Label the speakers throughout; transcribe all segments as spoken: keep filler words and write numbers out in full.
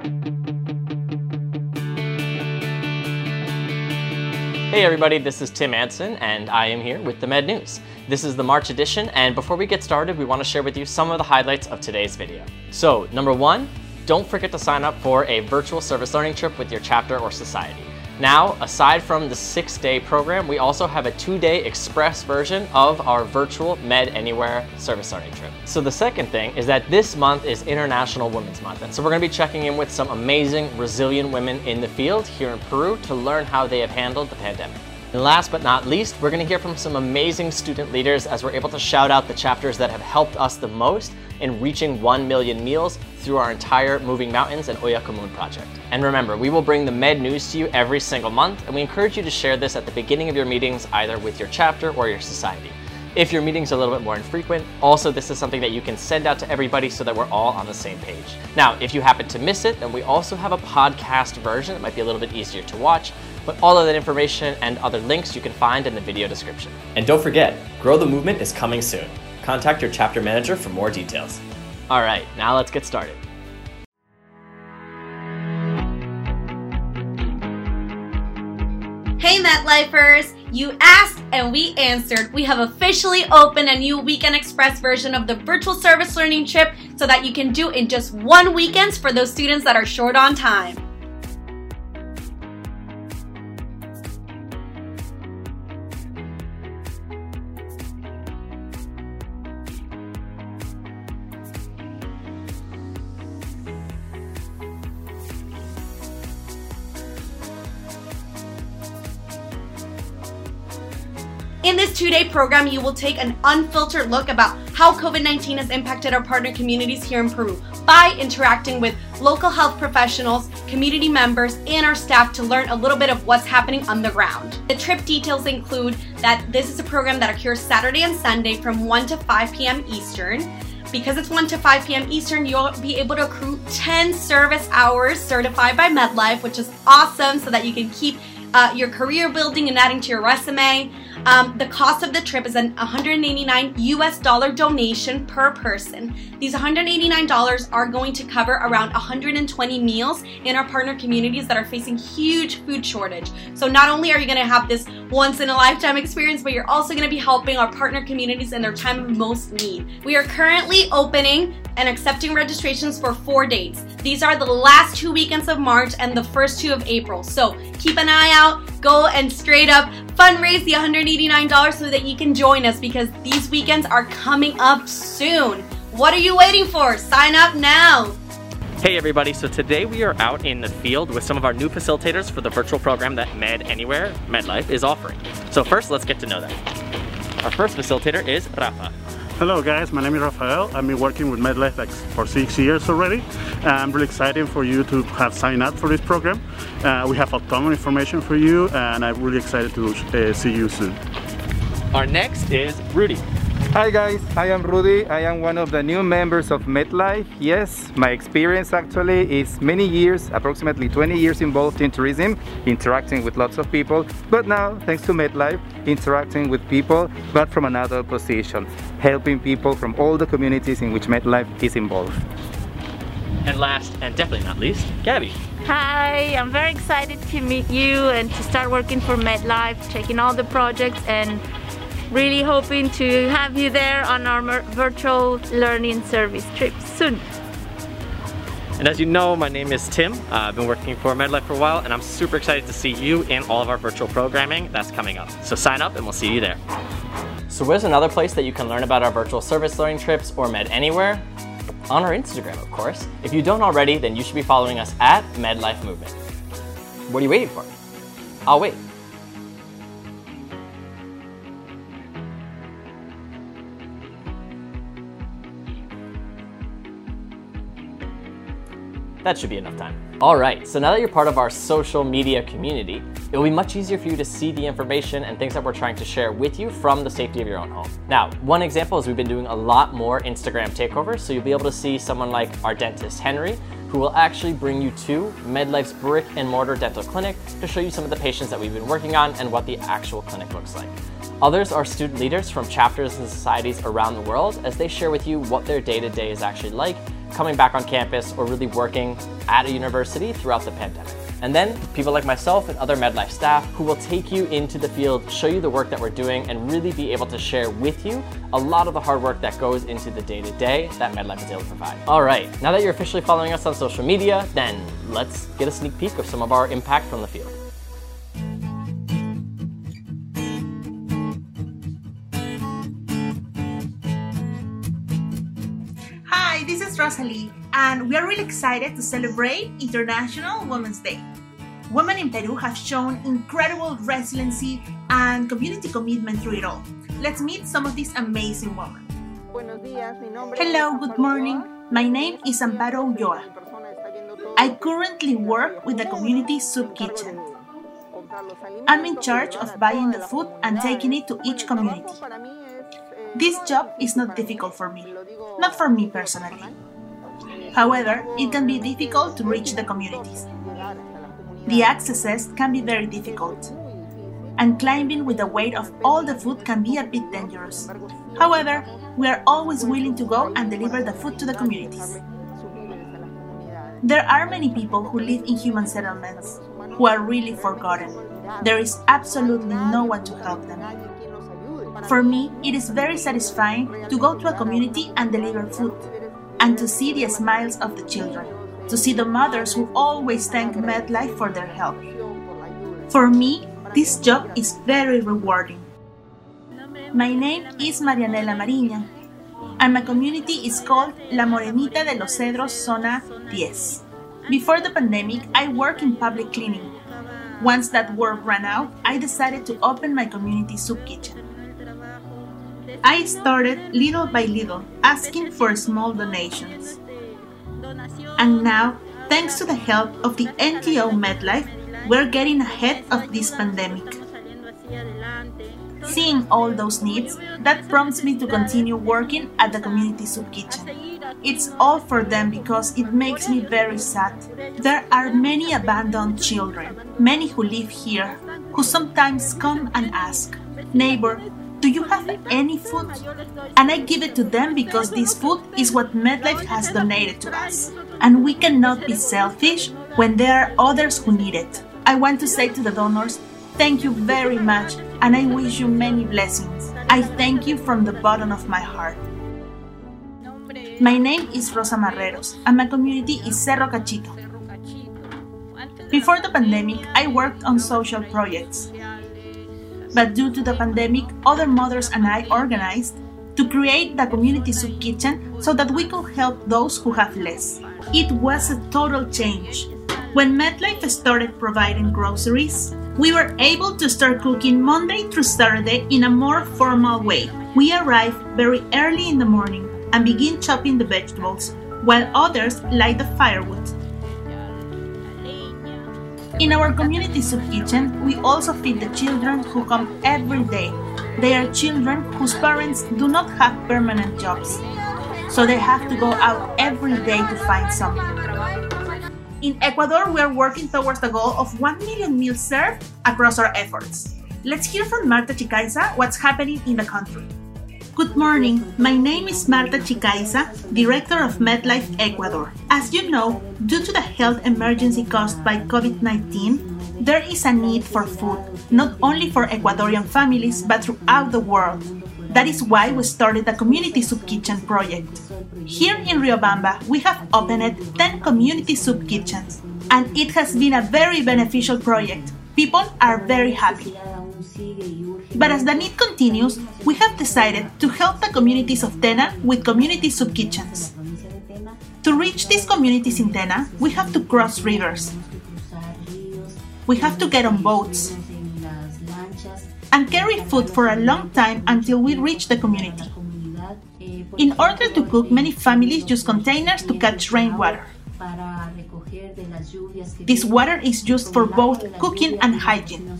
Speaker 1: Hey everybody, this is Tim Anson, and I am here with the Med News. This is the March edition, and before we get started, we want to share with you some of the highlights of today's video. So, number one, don't forget to sign up for a virtual service learning trip with your chapter or society. Now, aside from the six-day program, we also have a two-day express version of our virtual Med Anywhere service learning trip. So the second thing is that this month is International Women's Month, and so we're going to be checking in with some amazing, resilient women in the field here in Peru to learn how they have handled the pandemic. And last but not least, we're going to hear from some amazing student leaders as we're able to shout out the chapters that have helped us the most in reaching one million meals through our entire Moving Mountains and Olla Común project. And remember, we will bring the Med News to you every single month, and we encourage you to share this at the beginning of your meetings, either with your chapter or your society. If your meetings are a little bit more infrequent, also this is something that you can send out to everybody so that we're all on the same page. Now, if you happen to miss it, then we also have a podcast version that might be a little bit easier to watch, but all of that information and other links you can find in the video description. And don't forget, Grow the Movement is coming soon. Contact your chapter manager for more details. All right, now let's get started.
Speaker 2: Hey MetLifers! You asked and we answered. We have officially opened a new Weekend Express version of the virtual service learning trip so that you can do in just one weekend for those students that are short on time. In this two-day program, you will take an unfiltered look about how COVID nineteen has impacted our partner communities here in Peru by interacting with local health professionals, community members, and our staff to learn a little bit of what's happening on the ground. The trip details include that this is a program that occurs Saturday and Sunday from one to five p m Eastern. Because it's one to five p m Eastern, you'll be able to accrue ten service hours certified by MedLife, which is awesome so that you can keep uh, your career building and adding to your resume. Um, the cost of the trip is an one hundred eighty-nine U S dollar donation per person. These one hundred eighty-nine dollars are going to cover around one hundred twenty meals in our partner communities that are facing huge food shortage. So not only are you going to have this once in a lifetime experience, but you're also going to be helping our partner communities in their time of most need. We are currently opening and accepting registrations for four dates. These are the last two weekends of March and the first two of April. So keep an eye out, go and straight up fundraise the one hundred eighty-nine dollars so that you can join us because these weekends are coming up soon. What are you waiting for? Sign up now.
Speaker 1: Hey everybody, so today we are out in the field with some of our new facilitators for the virtual program that Med Anywhere, MedLife, is offering. So first, let's get to know them. Our first facilitator is Rafa.
Speaker 3: Hello guys, my name is Rafael. I've been working with MedLife like for six years already. I'm really excited for you to have signed up for this program. Uh, we have a ton of information for you and I'm really excited to uh, see you soon.
Speaker 1: Our next is Rudy.
Speaker 4: Hi guys, I am Rudy. I am one of the new members of MedLife. Yes, my experience actually is many years, approximately twenty years involved in tourism, interacting with lots of people, but now, thanks to MedLife, interacting with people, but from another position, helping people from all the communities in which MedLife is involved.
Speaker 1: And last, and definitely not least, Gabby.
Speaker 5: Hi, I'm very excited to meet you and to start working for MedLife, checking all the projects and really hoping to have you there on our virtual learning service trip soon.
Speaker 1: And as you know, my name is Tim. Uh, I've been working for MedLife for a while and I'm super excited to see you in all of our virtual programming that's coming up. So sign up and we'll see you there. So where's another place that you can learn about our virtual service learning trips or Med Anywhere? On our Instagram, of course. If you don't already, then you should be following us at MedLife Movement. What are you waiting for? I'll wait. That should be enough time. All right, so now that you're part of our social media community, it will be much easier for you to see the information and things that we're trying to share with you from the safety of your own home. Now, one example is we've been doing a lot more Instagram takeovers, so you'll be able to see someone like our dentist, Henry, who will actually bring you to MedLife's brick and mortar dental clinic to show you some of the patients that we've been working on and what the actual clinic looks like. Others are student leaders from chapters and societies around the world as they share with you what their day-to-day is actually like coming back on campus, or really working at a university throughout the pandemic. And then people like myself and other MedLife staff who will take you into the field, show you the work that we're doing, and really be able to share with you a lot of the hard work that goes into the day-to-day that MedLife is able to provide. All right, now that you're officially following us on social media, then let's get a sneak peek of some of our impact from the field.
Speaker 6: Hi, this is Rosalie, and we are really excited to celebrate International Women's Day. Women in Peru have shown incredible resiliency and community commitment through it all. Let's meet some of these amazing women. Hello, good morning. My name is Amparo Ulloa. I currently work with the community soup kitchen. I'm in charge of buying the food and taking it to each community. This job is not difficult for me, not for me personally. However, it can be difficult to reach the communities. The accesses can be very difficult, and climbing with the weight of all the food can be a bit dangerous. However, we are always willing to go and deliver the food to the communities. There are many people who live in human settlements who are really forgotten. There is absolutely no one to help them. For me, it is very satisfying to go to a community and deliver food, and to see the smiles of the children, to see the mothers who always thank MedLife for their help. For me, this job is very rewarding. My name is Marianela Mariña, and my community is called La Morenita de los Cedros Zona ten. Before the pandemic, I worked in public cleaning. Once that work ran out, I decided to open my community soup kitchen. I started little by little, asking for small donations. And now, thanks to the help of the N G O MedLife, we're getting ahead of this pandemic. Seeing all those needs, that prompts me to continue working at the community soup kitchen. It's all for them because it makes me very sad. There are many abandoned children, many who live here, who sometimes come and ask, "Neighbor, do you have any food?" And I give it to them because this food is what MedLife has donated to us. And we cannot be selfish when there are others who need it. I want to say to the donors, thank you very much, and I wish you many blessings. I thank you from the bottom of my heart. My name is Rosa Marreros, and my community is Cerro Cachito. Before the pandemic, I worked on social projects. But due to the pandemic, other mothers and I organized to create the community soup kitchen so that we could help those who have less. It was a total change. When MedLife started providing groceries, we were able to start cooking Monday through Saturday in a more formal way. We arrive very early in the morning and begin chopping the vegetables, while others light the firewood. In our community soup kitchen, we also feed the children who come every day. They are children whose parents do not have permanent jobs, so they have to go out every day to find something. In Ecuador, we are working towards the goal of one million meals served across our efforts. Let's hear from Marta Chicaiza what's happening in the country. Good morning, my name is Marta Chicaiza, Director of MedLife Ecuador. As you know, due to the health emergency caused by COVID nineteen, there is a need for food, not only for Ecuadorian families, but throughout the world. That is why we started the Community Soup Kitchen project. Here in Riobamba, we have opened ten community soup kitchens, and it has been a very beneficial project. People are very happy. But as the need continues, we have decided to help the communities of Tena with community soup kitchens. To reach these communities in Tena, we have to cross rivers. We have to get on boats and carry food for a long time until we reach the community. In order to cook, many families use containers to catch rainwater. This water is used for both cooking and hygiene.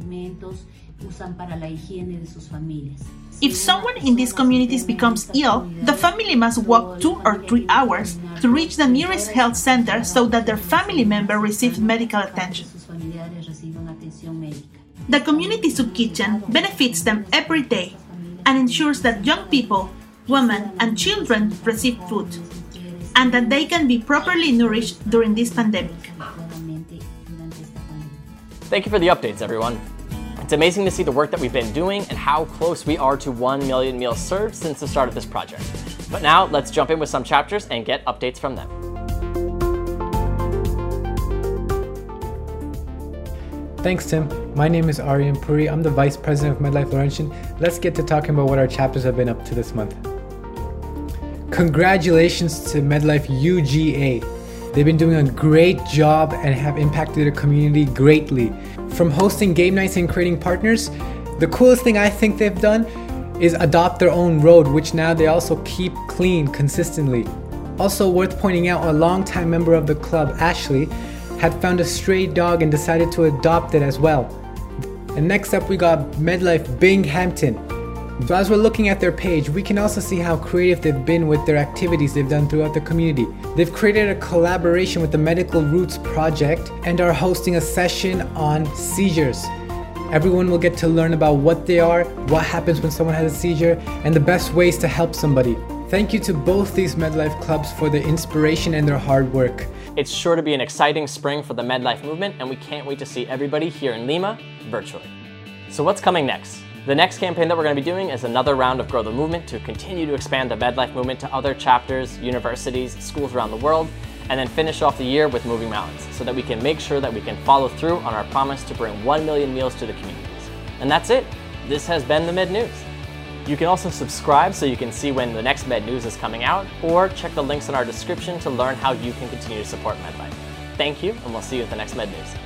Speaker 6: If someone in these communities becomes ill, the family must walk two or three hours to reach the nearest health center so that their family member receives medical attention. The community soup kitchen benefits them every day and ensures that young people, women, and children receive food. and that they can be properly nourished during this pandemic.
Speaker 1: Thank you for the updates, everyone. It's amazing to see the work that we've been doing and how close we are to one million meals served since the start of this project. But now, let's jump in with some chapters and get updates from them.
Speaker 7: Thanks, Tim. My name is Aryan Puri. I'm the Vice President of MedLife Laurentian. Let's get to talking about what our chapters have been up to this month. Congratulations to MedLife U G A. They've been doing a great job and have impacted their community greatly. From hosting game nights and creating partners, the coolest thing I think they've done is adopt their own road, which now they also keep clean consistently. Also worth pointing out, a longtime member of the club, Ashley, had found a stray dog and decided to adopt it as well. And next up we got MedLife Binghamton. So as we're looking at their page, we can also see how creative they've been with their activities they've done throughout the community. They've created a collaboration with the Medical Roots Project and are hosting a session on seizures. Everyone will get to learn about what they are, what happens when someone has a seizure, and the best ways to help somebody. Thank you to both these MedLife clubs for their inspiration and their hard work.
Speaker 1: It's sure to be an exciting spring for the MedLife movement, and we can't wait to see everybody here in Lima virtually. So what's coming next? The next campaign that we're going to be doing is another round of Grow the Movement to continue to expand the MedLife movement to other chapters, universities, schools around the world, and then finish off the year with Moving Mountains so that we can make sure that we can follow through on our promise to bring one million meals to the communities. And that's it. This has been the Med News. You can also subscribe so you can see when the next Med News is coming out, or check the links in our description to learn how you can continue to support MedLife. Thank you, and we'll see you at the next Med News.